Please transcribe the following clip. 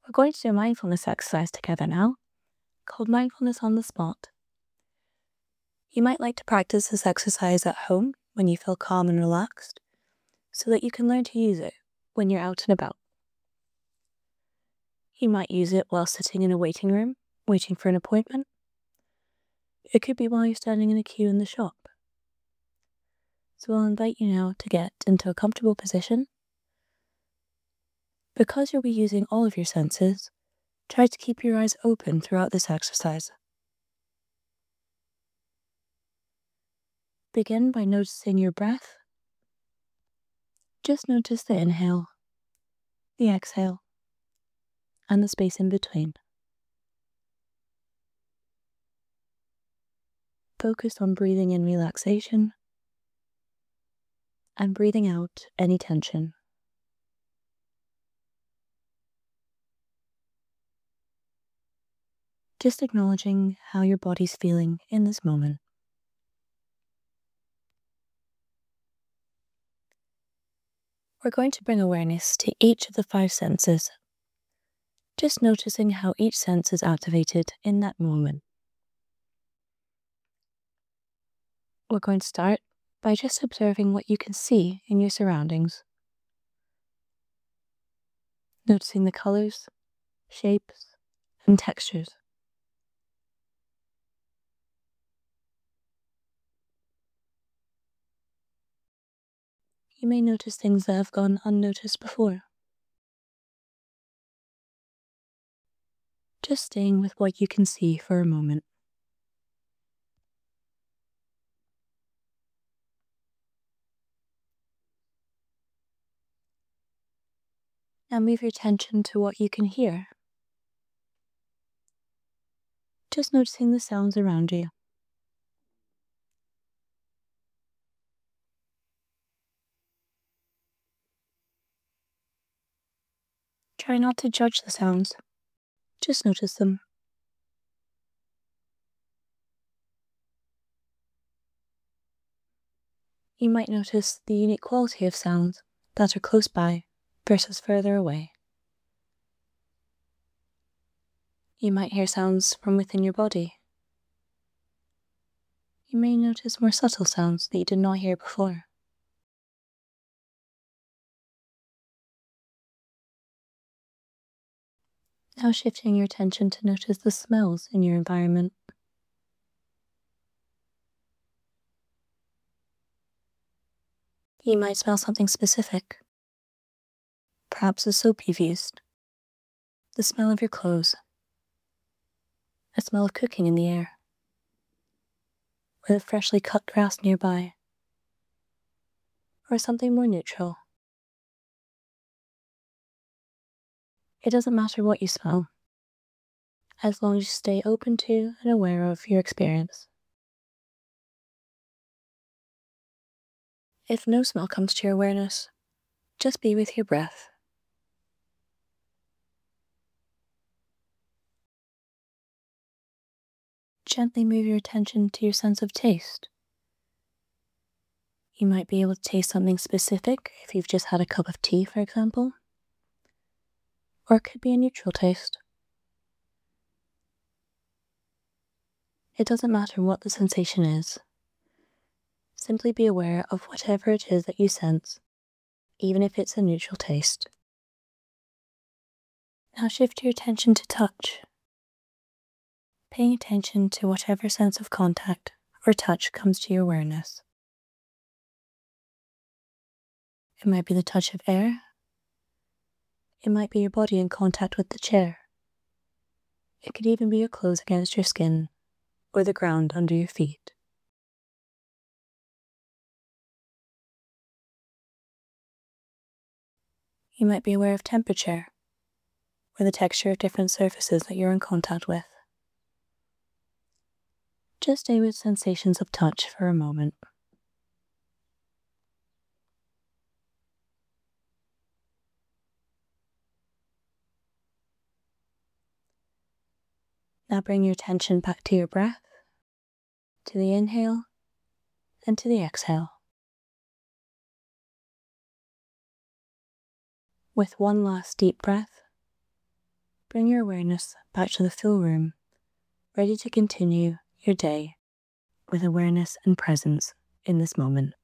We're going to do a mindfulness exercise together now, called Mindfulness on the Spot. You might like to practice this exercise at home when you feel calm and relaxed, so that you can learn to use it when you're out and about. You might use it while sitting in a waiting room, waiting for an appointment. It could be while you're standing in a queue in the shop. So I'll invite you now to get into a comfortable position. Because you'll be using all of your senses, try to keep your eyes open throughout this exercise. Begin by noticing your breath. Just notice the inhale, the exhale, and the space in between. Focus on breathing in relaxation and breathing out any tension. Just acknowledging how your body's feeling in this moment. We're going to bring awareness to each of the 5 senses, just noticing how each sense is activated in that moment. We're going to start by just observing what you can see in your surroundings. Noticing the colors, shapes, and textures. You may notice things that have gone unnoticed before. Just staying with what you can see for a moment. Now move your attention to what you can hear. Just noticing the sounds around you. Try not to judge the sounds. Just notice them. You might notice the unique quality of sounds that are close by versus further away. You might hear sounds from within your body. You may notice more subtle sounds that you did not hear before. Now shifting your attention to notice the smells in your environment. You might smell something specific. Perhaps the soap you've used, the smell of your clothes, a smell of cooking in the air, or the freshly cut grass nearby, or something more neutral. It doesn't matter what you smell, as long as you stay open to and aware of your experience. If no smell comes to your awareness, just be with your breath. Gently move your attention to your sense of taste. You might be able to taste something specific if you've just had a cup of tea, for example. Or it could be a neutral taste. It doesn't matter what the sensation is. Simply be aware of whatever it is that you sense, even if it's a neutral taste. Now shift your attention to touch. Paying attention to whatever sense of contact or touch comes to your awareness. It might be the touch of air. It might be your body in contact with the chair. It could even be your clothes against your skin or the ground under your feet. You might be aware of temperature or the texture of different surfaces that you're in contact with. Just stay with sensations of touch for a moment. Now bring your attention back to your breath, to the inhale and to the exhale. With one last deep breath, bring your awareness back to the full room, ready to continue your day with awareness and presence in this moment.